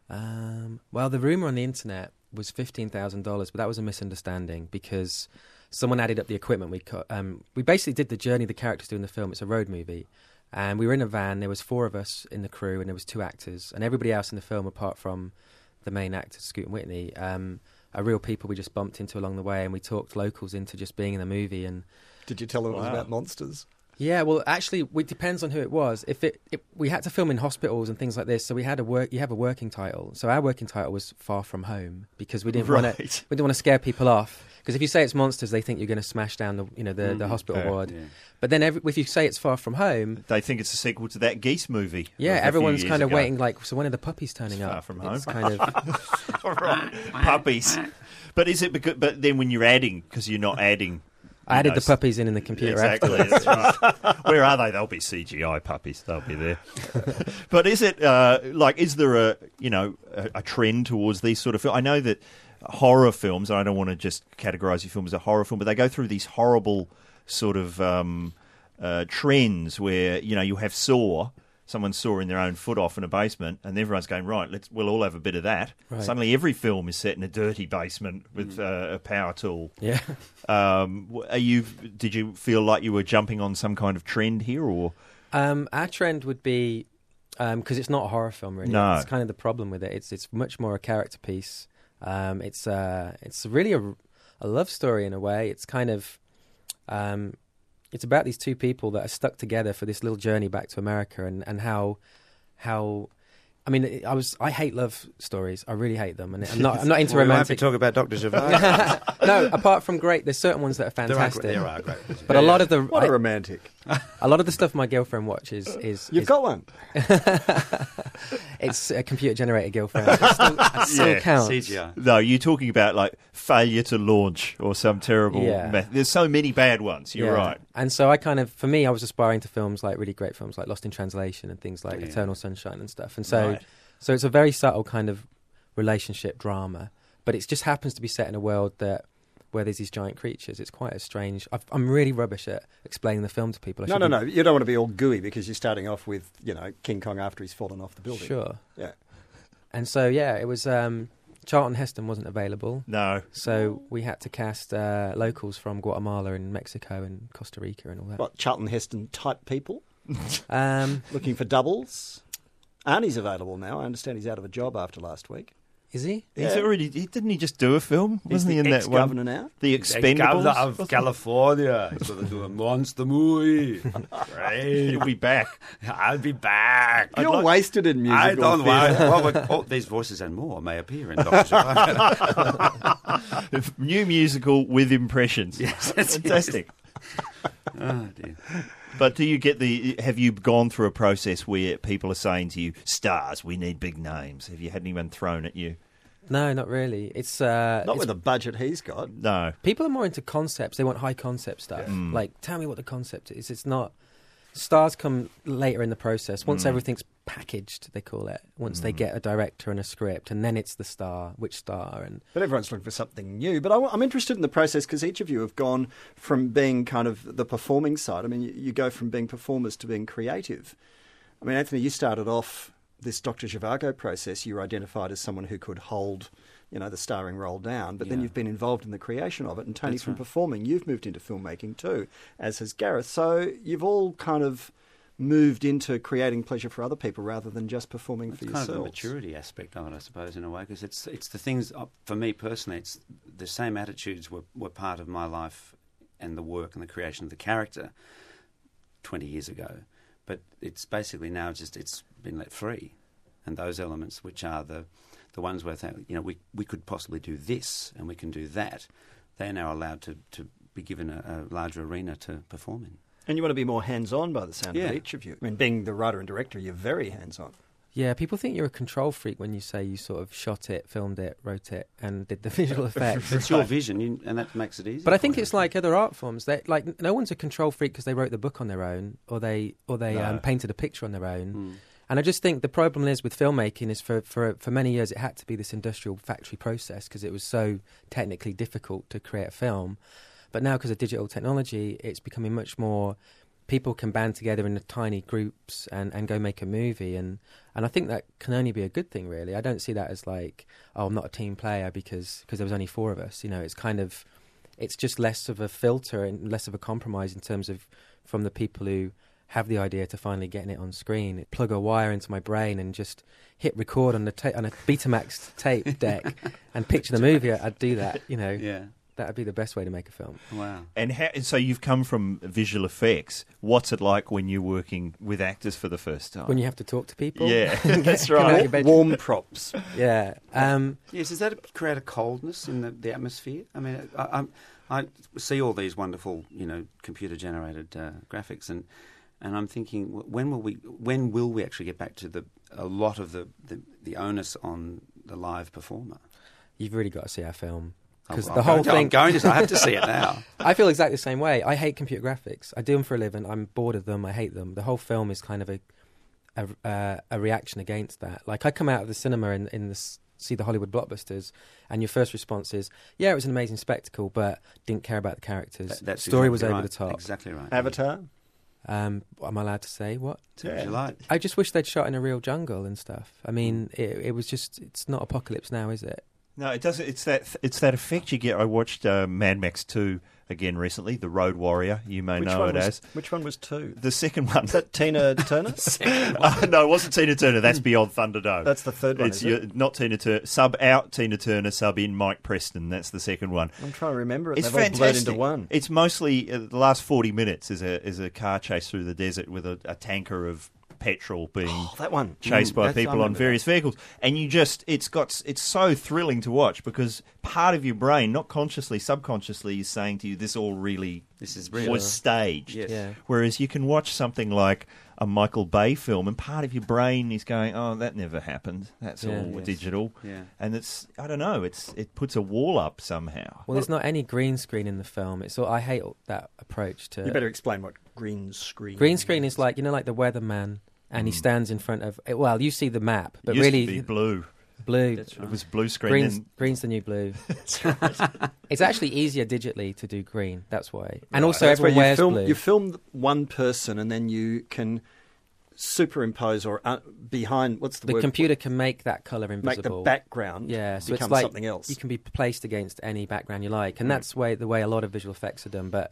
[SPEAKER 8] Um, well, the rumor on the internet was fifteen thousand dollars, but that was a misunderstanding because someone added up the equipment. We co- um, we basically did the journey the characters do in the film. It's a road movie, and we were in a van. There was four of us in the crew, and there was two actors, and everybody else in the film, apart from the main actor, Scoot and Whitney, um, are real people we just bumped into along the way, and we talked locals into just being in the movie. And
[SPEAKER 2] Did you tell them it was
[SPEAKER 3] Wow.
[SPEAKER 2] about monsters?
[SPEAKER 8] yeah, well, actually, it depends on who it was. If it, it, we had to film in hospitals and things like this, so we had a work. You have a working title. So our working title was Far From Home because we didn't want to.
[SPEAKER 3] Right.
[SPEAKER 8] We didn't want to scare people off. Because if you say it's monsters, they think you're going to smash down the, you know, the, the hospital
[SPEAKER 3] yeah,
[SPEAKER 8] ward.
[SPEAKER 5] yeah.
[SPEAKER 8] But then, every, if you say it's Far From Home,
[SPEAKER 3] They think it's a sequel to that Geese movie.
[SPEAKER 8] yeah,
[SPEAKER 3] of a few
[SPEAKER 8] everyone's
[SPEAKER 3] years
[SPEAKER 8] kind of
[SPEAKER 3] ago.
[SPEAKER 8] waiting. Like, so when are the puppies turning
[SPEAKER 3] It's
[SPEAKER 8] up?
[SPEAKER 3] Far From Home.
[SPEAKER 8] It's kind of.
[SPEAKER 3] All right, puppies. But is it because? But then when you're adding, because you're not adding.
[SPEAKER 8] I added
[SPEAKER 3] know,
[SPEAKER 8] the puppies in in the computer
[SPEAKER 3] Exactly.
[SPEAKER 8] afterwards.
[SPEAKER 3] That's right. Where are they? They'll be C G I puppies. They'll be there. But is it uh, like? Is there a you know a, a trend towards these sort of films? I know that horror films. I don't want to just categorise your film as a horror film, but they go through these horrible sort of um, uh, trends where you know you have Saw. Someone sawing their own foot off in a basement, and everyone's going, right, let's we'll all have a bit of that.
[SPEAKER 8] Right.
[SPEAKER 3] Suddenly, every film is set in a dirty basement with uh, a power tool.
[SPEAKER 8] Yeah.
[SPEAKER 3] Um, w- are you? Did you feel like you were jumping on some kind of trend here, or
[SPEAKER 8] Um, our trend would be because it's not a horror film, really.
[SPEAKER 3] No.
[SPEAKER 8] It's kind of the problem with it. It's it's much more a character piece. Um, it's uh, it's really a, a love story in a way. It's kind of Um, it's about these two people that are stuck together for this little journey back to America, and, and how how. I mean, I was. I hate love stories. I really hate them, and I'm not. I'm not into
[SPEAKER 5] well,
[SPEAKER 8] romantic.
[SPEAKER 5] We talk about Doctor Zhivago.
[SPEAKER 8] No, apart from great, there's certain ones that are fantastic.
[SPEAKER 5] There are, there are great.
[SPEAKER 8] But a lot of the
[SPEAKER 2] What
[SPEAKER 8] I-
[SPEAKER 2] a romantic.
[SPEAKER 8] a lot of the stuff my girlfriend watches is.
[SPEAKER 2] You've
[SPEAKER 8] is,
[SPEAKER 2] got one.
[SPEAKER 8] It's a computer generated girlfriend. It still, it still
[SPEAKER 3] Yeah,
[SPEAKER 8] counts.
[SPEAKER 5] C G I.
[SPEAKER 3] No, you're talking about like failure to launch or some terrible.
[SPEAKER 8] Yeah.
[SPEAKER 3] Meth- There's so many bad ones. You're
[SPEAKER 8] Yeah.
[SPEAKER 3] right.
[SPEAKER 8] And so I kind of, for me, I was aspiring to films like really great films like Lost in Translation and things like
[SPEAKER 5] Yeah.
[SPEAKER 8] Eternal Sunshine and stuff. And so,
[SPEAKER 3] Right.
[SPEAKER 8] so it's a very subtle kind of relationship drama, but it just happens to be set in a world that where there's these giant creatures. It's quite a strange. I've, I'm really rubbish at explaining the film to people. I
[SPEAKER 2] No,
[SPEAKER 8] should
[SPEAKER 2] no,
[SPEAKER 8] be-
[SPEAKER 2] no. You don't want to be all gooey because you're starting off with, you know, King Kong after he's fallen off the building.
[SPEAKER 8] Sure.
[SPEAKER 2] Yeah.
[SPEAKER 8] And so yeah, it was. Um, Charlton Heston wasn't available.
[SPEAKER 3] No.
[SPEAKER 8] So we had to cast uh, locals from Guatemala and Mexico and Costa Rica and all that.
[SPEAKER 2] What, Charlton Heston type people
[SPEAKER 8] Um,
[SPEAKER 2] looking for doubles? Arnie's available now. I understand he's out of a job after last week.
[SPEAKER 8] is he?
[SPEAKER 3] He's
[SPEAKER 2] Yeah.
[SPEAKER 3] already. he- Didn't he just do a film?
[SPEAKER 2] He's
[SPEAKER 3] Wasn't
[SPEAKER 2] the
[SPEAKER 3] he in that one?
[SPEAKER 2] ex-governor now.
[SPEAKER 3] The Expendables.
[SPEAKER 5] of
[SPEAKER 3] Wasn't
[SPEAKER 5] California. He's going to do a monster movie.
[SPEAKER 3] he?
[SPEAKER 5] Right.
[SPEAKER 3] He'll be back.
[SPEAKER 5] I'll be back.
[SPEAKER 2] You're
[SPEAKER 3] like-
[SPEAKER 2] wasted in musical
[SPEAKER 5] I don't
[SPEAKER 2] theatre.
[SPEAKER 5] worry. Well, all these voices and more may appear in Doctor Zhivago.
[SPEAKER 3] New musical with impressions.
[SPEAKER 5] Yes, that's
[SPEAKER 3] Fantastic.
[SPEAKER 5] Oh, dear.
[SPEAKER 3] But do you get the? Have you gone through a process where people are saying to you, "Stars, we need big names"? Have you had anyone thrown at you?
[SPEAKER 8] No, not really. It's uh,
[SPEAKER 2] Not
[SPEAKER 8] it's-
[SPEAKER 2] with the budget he's got.
[SPEAKER 3] No.
[SPEAKER 8] people are more into concepts. They want high concept stuff.
[SPEAKER 3] Mm.
[SPEAKER 8] Like, tell me what the concept is. It's not. Stars come later in the process. Once
[SPEAKER 3] Mm.
[SPEAKER 8] everything's packaged, they call it. Once they get a director and a script, and then it's the star, which star, and
[SPEAKER 2] But everyone's looking for something new. But I, I'm interested in the process because each of you have gone from being kind of the performing side. I mean, you, you go from being performers to being creative. I mean, Anthony, you started off this Doctor Zhivago process. You were identified as someone who could hold, you know, the starring role down. But then
[SPEAKER 5] Yeah.
[SPEAKER 2] you've been involved in the creation of it. And Tony,
[SPEAKER 5] That's
[SPEAKER 2] from
[SPEAKER 5] right.
[SPEAKER 2] performing, you've moved into filmmaking too, as has Gareth. So you've all kind of moved into creating pleasure for other people rather than just performing
[SPEAKER 5] It's
[SPEAKER 2] for
[SPEAKER 5] kind
[SPEAKER 2] yourselves.
[SPEAKER 5] of the maturity aspect of it, I suppose, in a way, because it's it's the things uh, for me personally. It's the same attitudes were were part of my life and the work and the creation of the character twenty years ago, but it's basically now just it's been let free, and those elements which are the the ones where they, you know we we could possibly do this and we can do that, they are now allowed to to be given a, a larger arena to perform in.
[SPEAKER 2] And you want to be more hands-on by the sound
[SPEAKER 5] Yeah.
[SPEAKER 2] of each of you. I mean, being the writer and director, you're very hands-on.
[SPEAKER 8] yeah, people think you're a control freak when you say you sort of shot it, filmed it, wrote it, and did the visual effects.
[SPEAKER 5] It's your vision, you, and that makes it easy.
[SPEAKER 8] But I
[SPEAKER 5] for
[SPEAKER 8] think
[SPEAKER 5] you.
[SPEAKER 8] it's like other art forms. They like no one's a control freak because they wrote the book on their own, or they or they
[SPEAKER 3] No.
[SPEAKER 8] um, painted a picture on their own.
[SPEAKER 5] Mm.
[SPEAKER 8] And I just think the problem is with filmmaking is for for for many years it had to be this industrial factory process because it was so technically difficult to create a film. But now because of digital technology, it's becoming much more. People can band together in tiny groups and, and go make a movie, and, and I think that can only be a good thing, really. I don't see that as like, oh, I'm not a team player because cause there was only four of us. You know, it's kind of, it's just less of a filter and less of a compromise in terms of from the people who have the idea to finally getting it on screen. Plug a wire into my brain and just hit record on the ta- on a Betamax tape deck and picture the movie. I'd do that. You know,
[SPEAKER 5] Yeah.
[SPEAKER 8] that would be the best way to make a film.
[SPEAKER 5] Wow.
[SPEAKER 3] And how, and so you've come from visual effects. What's it like when you're working with actors for the first time?
[SPEAKER 8] When you have to talk to people,
[SPEAKER 3] Yeah, that's
[SPEAKER 8] Come out
[SPEAKER 3] right.
[SPEAKER 8] your bedroom.
[SPEAKER 2] Warm props.
[SPEAKER 8] Yeah. Um,
[SPEAKER 5] Yes, does that create a coldness in the, the atmosphere? I mean, I, I, I see all these wonderful, you know, computer-generated uh, graphics, and and I'm thinking, w- when will we, when will we actually get back to the a lot of the, the, the onus on the live performer?
[SPEAKER 8] you've really got to see our film. Because
[SPEAKER 5] I'm
[SPEAKER 8] the whole
[SPEAKER 5] going to-
[SPEAKER 8] thing,
[SPEAKER 5] I'm going to. I have to see it now.
[SPEAKER 8] I feel exactly the same way. I hate computer graphics. I do them for a living. I'm bored of them. I hate them. The whole film is kind of a a, uh, a reaction against that. Like I come out of the cinema in, in the s- see the Hollywood blockbusters, and your first response is, "Yeah, it was an amazing spectacle, but didn't care about the characters.
[SPEAKER 5] That- that's
[SPEAKER 8] Story
[SPEAKER 5] exactly
[SPEAKER 8] was over
[SPEAKER 5] right.
[SPEAKER 8] the top."
[SPEAKER 5] Exactly right.
[SPEAKER 2] Avatar.
[SPEAKER 8] Um, am I allowed to say what?
[SPEAKER 5] So would you like?
[SPEAKER 8] I just wish they'd shot in a real jungle and stuff. I mean, it, it was just, it's not apocalypse now, is it?
[SPEAKER 3] No, it doesn't. It's that. It's that effect you get. I watched uh, Mad Max two again recently. The Road Warrior, you may
[SPEAKER 2] Which
[SPEAKER 3] know
[SPEAKER 2] one
[SPEAKER 3] it
[SPEAKER 2] was,
[SPEAKER 3] as.
[SPEAKER 2] Which one was two?
[SPEAKER 3] The second one.
[SPEAKER 2] Is that Tina Turner?
[SPEAKER 3] uh, no, it wasn't Tina Turner. That's Beyond Thunderdome.
[SPEAKER 2] That's the third one,
[SPEAKER 3] It's
[SPEAKER 2] is it?
[SPEAKER 3] not Tina Turner. Sub out Tina Turner. Sub in Mike Preston. That's the second one.
[SPEAKER 2] I'm trying to remember it.
[SPEAKER 3] It's
[SPEAKER 2] They've all blurred
[SPEAKER 3] fantastic.
[SPEAKER 2] into one.
[SPEAKER 3] It's mostly uh, the last forty minutes is a is a car chase through the desert with a, a tanker of petrol being
[SPEAKER 2] Oh, that one.
[SPEAKER 3] chased
[SPEAKER 5] Mm,
[SPEAKER 3] by
[SPEAKER 5] that's- I
[SPEAKER 3] people on
[SPEAKER 5] remember
[SPEAKER 3] various vehicles, and you just it's got it's so thrilling to watch because part of your brain, not consciously, subconsciously, is saying to you, "This all really
[SPEAKER 5] This is real.
[SPEAKER 3] was staged."
[SPEAKER 5] Yes.
[SPEAKER 8] Yeah.
[SPEAKER 3] Whereas you can watch something like a Michael Bay film, and part of your brain is going, "Oh, that never happened. That's
[SPEAKER 8] Yeah.
[SPEAKER 3] all
[SPEAKER 5] Yes.
[SPEAKER 3] digital."
[SPEAKER 5] Yeah.
[SPEAKER 3] And it's I don't know. It's it puts a wall up somehow.
[SPEAKER 8] Well, there's not any green screen in the film. It's all, I hate that approach to
[SPEAKER 2] You better explain what green screen
[SPEAKER 8] green screen is like. You know, like the weatherman, and he stands in front of. Well, you see the map, but
[SPEAKER 3] it used
[SPEAKER 8] really
[SPEAKER 3] to be blue.
[SPEAKER 8] blue.
[SPEAKER 5] That's right.
[SPEAKER 3] It was blue screen.
[SPEAKER 8] Green's,
[SPEAKER 3] and
[SPEAKER 8] green's the new blue. It's actually easier digitally to do green. That's why. And also,
[SPEAKER 2] That's where
[SPEAKER 8] everyone
[SPEAKER 2] you
[SPEAKER 8] wears
[SPEAKER 2] film,
[SPEAKER 8] blue.
[SPEAKER 2] you film one person and then you can superimpose or uh, behind, what's the,
[SPEAKER 8] the
[SPEAKER 2] word?
[SPEAKER 8] computer can make that color
[SPEAKER 2] Make
[SPEAKER 8] invisible.
[SPEAKER 2] the background
[SPEAKER 8] yeah, so
[SPEAKER 2] become
[SPEAKER 8] it's like
[SPEAKER 2] something else.
[SPEAKER 8] You can be placed against any background you like, and
[SPEAKER 2] Right.
[SPEAKER 8] that's way the way a lot of visual effects are done. But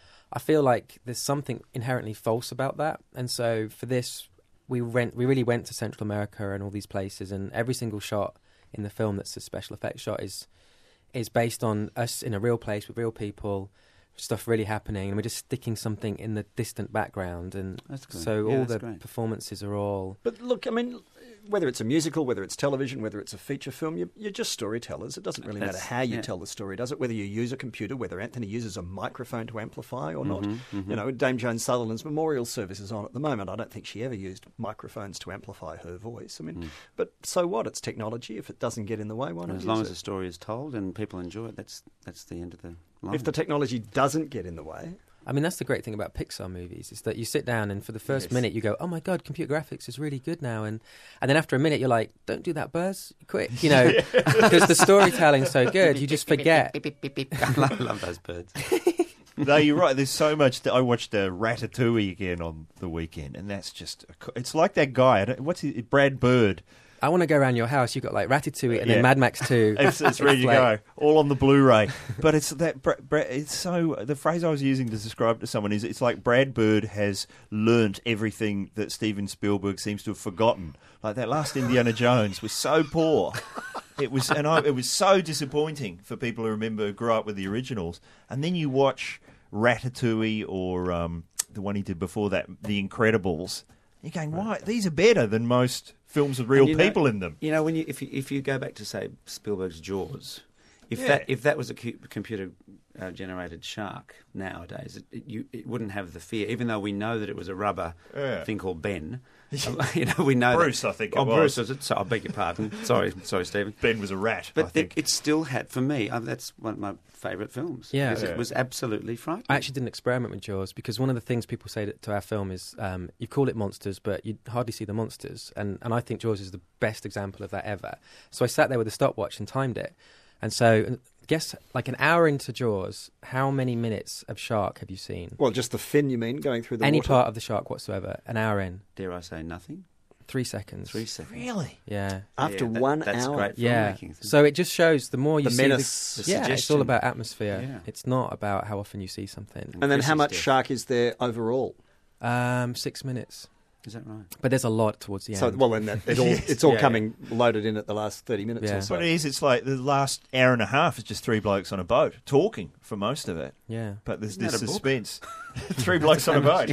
[SPEAKER 8] I feel like there's something inherently false about that, and so for this, we went, we really went to Central America and all these places, and every single shot in the film that's a special effects shot is is based on us in a real place with real people, stuff really happening, and we're just sticking something in the distant background, and
[SPEAKER 5] That's good.
[SPEAKER 8] so
[SPEAKER 5] Yeah,
[SPEAKER 8] all
[SPEAKER 5] that's
[SPEAKER 8] the
[SPEAKER 5] great.
[SPEAKER 8] performances are all.
[SPEAKER 2] But look, I mean, whether it's a musical, whether it's television, whether it's a feature film, you're, you're just storytellers. It doesn't really matter
[SPEAKER 5] That's-
[SPEAKER 2] how you
[SPEAKER 5] yeah.
[SPEAKER 2] tell the story, does it? Whether you use a computer, whether Anthony uses a microphone to amplify or not.
[SPEAKER 5] Mhm, mhm.
[SPEAKER 2] You know, Dame Joan Sutherland's memorial service is on at the moment. I don't think she ever used microphones to amplify her voice. I mean,
[SPEAKER 5] Mm.
[SPEAKER 2] but so what? It's technology. If it doesn't get in the way, why
[SPEAKER 5] And
[SPEAKER 2] not
[SPEAKER 5] as long
[SPEAKER 2] use
[SPEAKER 5] as
[SPEAKER 2] it?
[SPEAKER 5] the story is told and people enjoy it, that's that's the end of the line.
[SPEAKER 2] If the technology doesn't get in the way,
[SPEAKER 8] I mean, that's the great thing about Pixar movies is that you sit down and for the first
[SPEAKER 2] Yes.
[SPEAKER 8] minute you go, "Oh my god, computer graphics is really good now," and and then after a minute you're like, "Don't do that, Buzz, quick!" You know, because the storytelling's so good, you just forget.
[SPEAKER 5] I love, love those birds.
[SPEAKER 3] no, you're right. There's so much. That I watched uh, Ratatouille again on the weekend, and that's just a co- it's like that guy. I don't, what's his, Brad Bird?
[SPEAKER 8] I want to go around your house. You've got like Ratatouille and
[SPEAKER 3] Yeah.
[SPEAKER 8] then Mad Max two.
[SPEAKER 3] It's, it's ready to
[SPEAKER 8] like-
[SPEAKER 3] go, all on the Blu-ray. But it's that. Bra- Bra- it's so. The phrase I was using to describe it to someone is, it's like Brad Bird has learnt everything that Steven Spielberg seems to have forgotten. Like that last Indiana Jones was so poor. It was, and I, it was so disappointing for people who remember, who grew up with the originals. And then you watch Ratatouille or um, the one he did before that, The Incredibles. You're going, why? These are better than most films with real
[SPEAKER 5] And you know-
[SPEAKER 3] people in them.
[SPEAKER 5] You know, when you if you, if you go back to say Spielberg's Jaws, if
[SPEAKER 3] Yeah.
[SPEAKER 5] that if that was a cu- computer uh, generated shark nowadays, it, it, you, it wouldn't have the fear. Even though we know that it was a rubber
[SPEAKER 3] Yeah.
[SPEAKER 5] thing called Ben, you know, we know
[SPEAKER 3] Bruce,
[SPEAKER 5] that,
[SPEAKER 3] I think it
[SPEAKER 5] oh,
[SPEAKER 3] was.
[SPEAKER 5] Bruce, was it? So, I beg your pardon. sorry, sorry, Stephen.
[SPEAKER 3] Ben was a rat, I
[SPEAKER 5] But it,
[SPEAKER 3] think.
[SPEAKER 5] it still had, for me, uh, that's one of my favourite films.
[SPEAKER 8] Yeah.
[SPEAKER 5] because
[SPEAKER 3] Yeah.
[SPEAKER 5] it was absolutely frightening.
[SPEAKER 8] I actually did an experiment with Jaws because one of the things people say to, to our film is um, you call it monsters, but you hardly see the monsters. And, and I think Jaws is the best example of that ever. So I sat there with a stopwatch and timed it. And so, guess, like an hour into Jaws, how many minutes of shark have you seen?
[SPEAKER 2] well, just the fin, you mean, going through the
[SPEAKER 8] Any
[SPEAKER 2] water?
[SPEAKER 8] part of the shark whatsoever, an hour in,
[SPEAKER 5] Dare I say nothing?
[SPEAKER 8] three seconds.
[SPEAKER 5] Three seconds.
[SPEAKER 3] Really?
[SPEAKER 8] Yeah.
[SPEAKER 2] After
[SPEAKER 5] Yeah, that-
[SPEAKER 2] one
[SPEAKER 5] that's
[SPEAKER 2] hour.
[SPEAKER 5] great
[SPEAKER 8] Yeah.
[SPEAKER 5] filmmaking.
[SPEAKER 8] So it just shows the more you
[SPEAKER 2] The
[SPEAKER 8] see
[SPEAKER 2] menace.
[SPEAKER 8] the,
[SPEAKER 5] The
[SPEAKER 8] yeah, it's all
[SPEAKER 5] suggestion.
[SPEAKER 8] about atmosphere.
[SPEAKER 5] Yeah.
[SPEAKER 8] It's not about how often you see something.
[SPEAKER 2] And then how
[SPEAKER 5] Chris's
[SPEAKER 2] much
[SPEAKER 5] death.
[SPEAKER 2] shark is there overall?
[SPEAKER 8] Um, six minutes,
[SPEAKER 5] Is that right?
[SPEAKER 8] but there's a lot towards the
[SPEAKER 2] So,
[SPEAKER 8] end.
[SPEAKER 2] well, then that, it all, it's all
[SPEAKER 8] Yeah.
[SPEAKER 2] coming loaded in at the last thirty minutes
[SPEAKER 8] Yeah.
[SPEAKER 2] or so.
[SPEAKER 3] What it is, it's like the last hour and a half is just three blokes on a boat talking for most of it.
[SPEAKER 8] yeah.
[SPEAKER 3] But there's
[SPEAKER 5] Isn't
[SPEAKER 3] this
[SPEAKER 5] that a book?
[SPEAKER 3] suspense. Three blokes on a boat.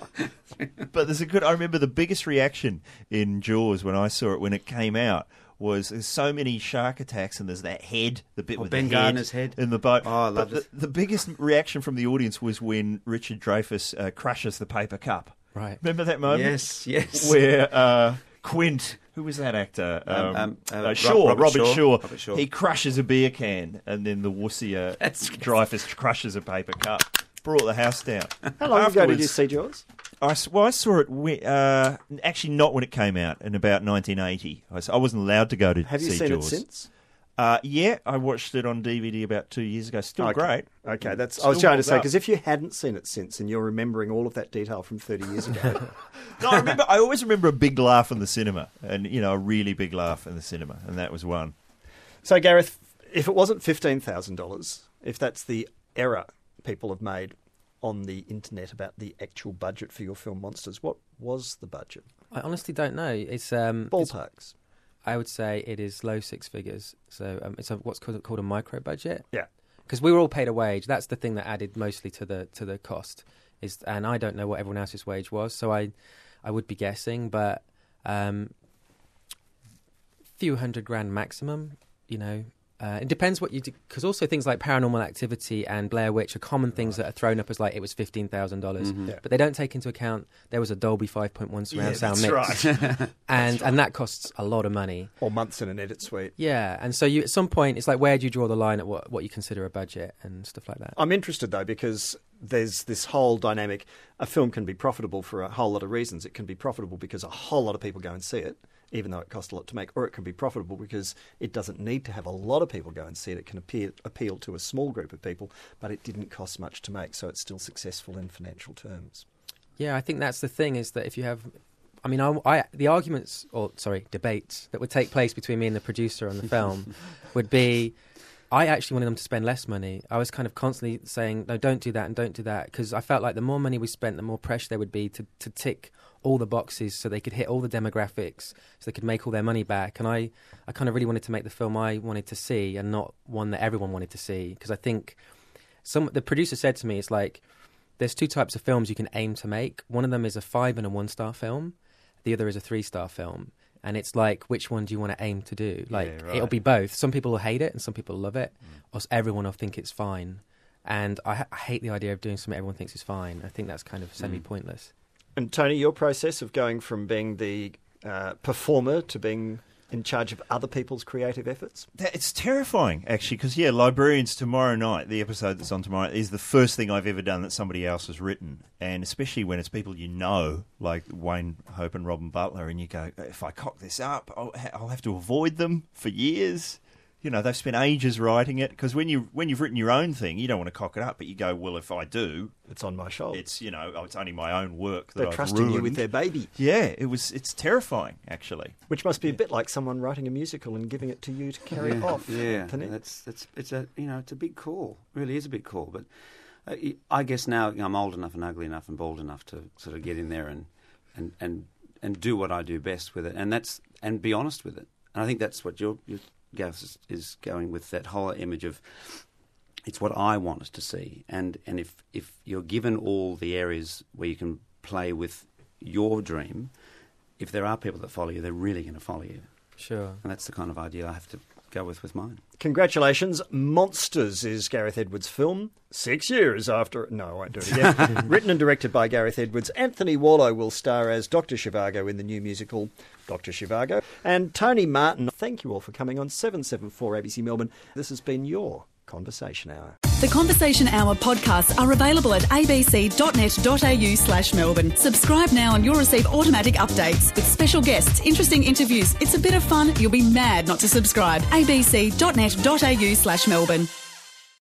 [SPEAKER 3] But there's a good. I remember the biggest reaction in Jaws when I saw it when it came out was there's so many shark attacks and there's that head, the bit
[SPEAKER 5] Oh,
[SPEAKER 3] with
[SPEAKER 5] Ben
[SPEAKER 3] the head
[SPEAKER 5] Gardner's head.
[SPEAKER 3] in the boat.
[SPEAKER 5] Oh, I
[SPEAKER 3] But
[SPEAKER 5] loved
[SPEAKER 3] the,
[SPEAKER 5] it.
[SPEAKER 3] the biggest reaction from the audience was when Richard Dreyfuss uh, crushes the paper cup.
[SPEAKER 8] Right.
[SPEAKER 3] Remember that moment?
[SPEAKER 5] Yes, yes.
[SPEAKER 3] Where uh, Quint, who was that actor?
[SPEAKER 5] Um, um, uh,
[SPEAKER 3] uh,
[SPEAKER 5] Ro-
[SPEAKER 3] Shaw,
[SPEAKER 5] Robert
[SPEAKER 3] Robert,
[SPEAKER 5] Shaw.
[SPEAKER 3] Shaw.
[SPEAKER 5] Robert Shaw.
[SPEAKER 3] He crushes a beer can, and then the wussy uh,
[SPEAKER 5] That's-
[SPEAKER 3] Dreyfuss crushes a paper cup. Brought the house down.
[SPEAKER 2] How long ago did you
[SPEAKER 3] Afterwards-
[SPEAKER 2] see Jaws?
[SPEAKER 3] I, s- well, I saw it, we- uh, actually not when it came out, in about nineteen eighty. I, s- I wasn't allowed to go to
[SPEAKER 2] Have you
[SPEAKER 3] see
[SPEAKER 2] seen
[SPEAKER 3] Jaws.
[SPEAKER 2] it since?
[SPEAKER 3] Uh, yeah, I watched it on D V D about two years ago. Still
[SPEAKER 2] Okay.
[SPEAKER 3] great.
[SPEAKER 2] Okay, that's. I
[SPEAKER 3] Still
[SPEAKER 2] was trying to
[SPEAKER 3] holds
[SPEAKER 2] say
[SPEAKER 3] up.
[SPEAKER 2] because if you hadn't seen it since and you're remembering all of that detail from thirty years ago,
[SPEAKER 3] No, I remember. I always remember a big laugh in the cinema, and you know, a really big laugh in the cinema, and that was one.
[SPEAKER 2] So, Gareth, if it wasn't fifteen thousand dollars, if that's the error people have made on the internet about the actual budget for your film Monsters, what was the budget?
[SPEAKER 8] I honestly don't know. It's um,
[SPEAKER 2] Ballparks.
[SPEAKER 8] It's, I would say it is low six figures. So um, it's a, what's called, called a micro budget.
[SPEAKER 2] Yeah.
[SPEAKER 8] Because we were all paid a wage. That's the thing that added mostly to the to the cost. Is and I don't know what everyone else's wage was, so I I would be guessing, but um, few hundred grand maximum. You know, uh, it depends what you do. Because also things like Paranormal Activity and Blair Witch are common things that are thrown up as like it was fifteen thousand dollars,
[SPEAKER 2] Yeah.
[SPEAKER 8] but they don't take into account there was a Dolby five point one surround
[SPEAKER 3] Yeah,
[SPEAKER 8] sound
[SPEAKER 3] that's
[SPEAKER 8] mix,
[SPEAKER 3] right.
[SPEAKER 8] and and that costs a lot of money.
[SPEAKER 2] Or months in an edit suite.
[SPEAKER 8] Yeah, and so you at some point it's like, where do you draw the line at what, what you consider a budget and stuff like that?
[SPEAKER 2] I'm interested, though, because there's this whole dynamic. A film can be profitable for a whole lot of reasons. It can be profitable because a whole lot of people go and see it, even though it costs a lot to make, or it can be profitable because it doesn't need to have a lot of people go and see it. It can appeal, appeal to a small group of people, but it didn't cost much to make, so it's still successful in financial terms.
[SPEAKER 8] Yeah, I think that's the thing, is that if you have... I mean, I, I, the arguments, or sorry, debates that would take place between me and the producer on the film would be... I actually wanted them to spend less money. I was kind of constantly saying, no, don't do that and don't do that, because I felt like the more money we spent, the more pressure there would be to, to tick all the boxes so they could hit all the demographics, so they could make all their money back. And I, I kind of really wanted to make the film I wanted to see and not one that everyone wanted to see, because I think some the producer said to me, it's like, there's two types of films you can aim to make. One of them is a five and a one-star film. The other is a three-star film. And it's like, which one do you want to aim to do? Like,
[SPEAKER 3] Yeah, right.
[SPEAKER 8] it'll be both. Some people will hate it and some people will love it. Mm. Or everyone will think it's fine. And I, ha- I hate the idea of doing something everyone thinks is fine. I think that's kind of semi-pointless.
[SPEAKER 2] And Tony, your process of going from being the uh, performer to being in charge of other people's creative efforts?
[SPEAKER 3] That, it's terrifying, actually, because, yeah, Librarians tomorrow night, the episode that's on tomorrow, is the first thing I've ever done that somebody else has written. And especially when it's people you know, like Wayne Hope and Robin Butler, and you go, if I cock this up, I'll, I'll have to avoid them for years. You know, they've spent ages writing it, because when, you, when you've written your own thing, you don't want to cock it up, but you go, well, if I do...
[SPEAKER 2] It's on my shoulders.
[SPEAKER 3] It's, you know, oh, it's only my own work that
[SPEAKER 2] They're
[SPEAKER 3] I've
[SPEAKER 2] trusting
[SPEAKER 3] ruined.
[SPEAKER 2] you with their baby.
[SPEAKER 3] Yeah, it was. It's terrifying, actually.
[SPEAKER 2] Which must be a bit like someone writing a musical and giving it to you to carry
[SPEAKER 5] yeah,
[SPEAKER 2] off.
[SPEAKER 5] Yeah,
[SPEAKER 2] Anthony.
[SPEAKER 5] that's that's it's a you know it's a big call. It really is a big call. But uh, I guess now I'm old enough and ugly enough and bald enough to sort of get in there and and, and, and do what I do best with it, and that's and be honest with it. And I think that's what your your Gareth is, is going with, that whole image of. It's what I want us to see, and and if, if you're given all the areas where you can play with your dream, if there are people that follow you, they're really going to follow you.
[SPEAKER 8] Sure.
[SPEAKER 5] And that's the kind of idea I have to go with with mine.
[SPEAKER 2] Congratulations. Monsters is Gareth Edwards' film. Six years after... No, I won't do it again. Written and directed by Gareth Edwards. Anthony Warlow will star as Doctor Zhivago in the new musical Doctor Zhivago. And Tony Martin, thank you all for coming on seven seven four A B C Melbourne. This has been your Conversation Hour.
[SPEAKER 9] The Conversation Hour podcasts are available at abc.net.au slash Melbourne. Subscribe now and you'll receive automatic updates with special guests, interesting interviews. It's a bit of fun. You'll be mad not to subscribe. abc.net.au slash Melbourne.